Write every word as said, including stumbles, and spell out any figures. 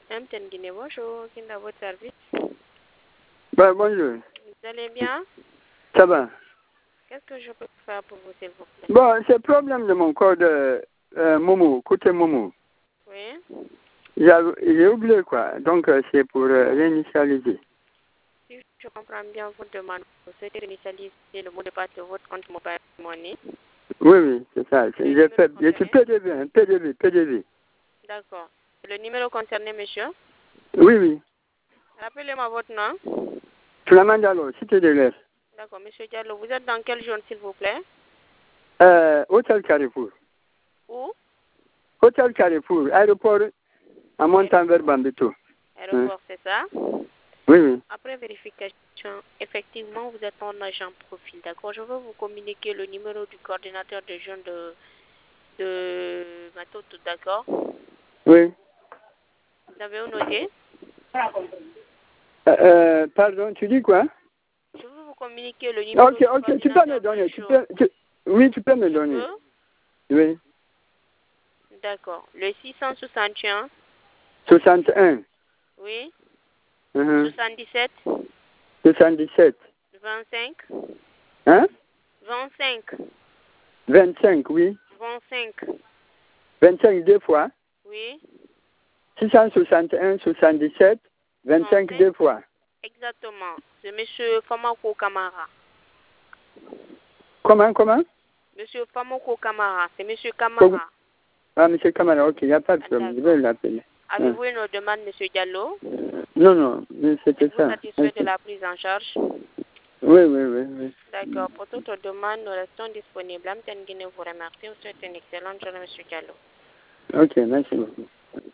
M T N Guinée, bonjour. Qui est à votre service? Ben, bonjour. Vous allez bien? Ça va. Qu'est-ce que je peux faire pour vous, s'il vous plaît? Bon, c'est le problème de mon code euh, Momo, côté Momo. Oui. J'ai oublié quoi. Donc, euh, c'est pour euh, réinitialiser. Si je comprends bien votre demande, vous souhaitez réinitialiser le mot de passe de votre compte Mobile Money. Oui, oui, c'est ça. Le Je, numéro fais, je suis concerné? P D V, hein, P D V, P D V. D'accord. Le numéro concerné, monsieur? Oui, oui. Rappelez-moi votre nom. Flamand Diallo, Cité de l'Est. D'accord, monsieur Diallo, vous êtes dans quelle zone, s'il vous plaît? Euh, Hôtel Carrefour. Où? Hôtel Carrefour, aéroport à montant vers Bambito. Aéroport, c'est ça? Oui, oui. Après vérification, effectivement, vous êtes en agent profil, d'accord? Je vais vous communiquer le numéro du coordinateur de jeunes de, de Matoto, d'accord? Oui. Vous avez noté? Euh, euh, pardon, tu dis quoi? Je vais vous communiquer le numéro Ok, du ok, tu peux coordinateur me donner. de Tu jeunes. peux, tu... Oui, tu peux me Je donner. peux? Oui. D'accord. Le six cent soixante et un. soixante et un. Oui. Uh-huh. soixante-dix-sept. soixante-dix-sept. vingt-cinq. Hein? vingt-cinq. vingt-cinq, oui. vingt-cinq. vingt-cinq deux fois. Oui. six cent soixante et un, soixante-dix-sept, vingt-cinq deux fois. Exactement. C'est monsieur Famako Kamara. Comment, comment? Monsieur Famoko Kamara. C'est monsieur Kamara. Ah, monsieur Kamara, ok, il n'y a pas de Ah, problème. Je vais l'appeler. Avez-vous une autre demande, monsieur Diallo? Non, non, mais c'était Êtes-vous ça. satisfait Merci. de la prise en charge? Oui, oui, oui, oui. D'accord. Pour toute autre demande, nous restons disponibles. M T N Guinée vous remercie. Vous souhaite une excellente journée, monsieur Diallo. Ok, merci beaucoup.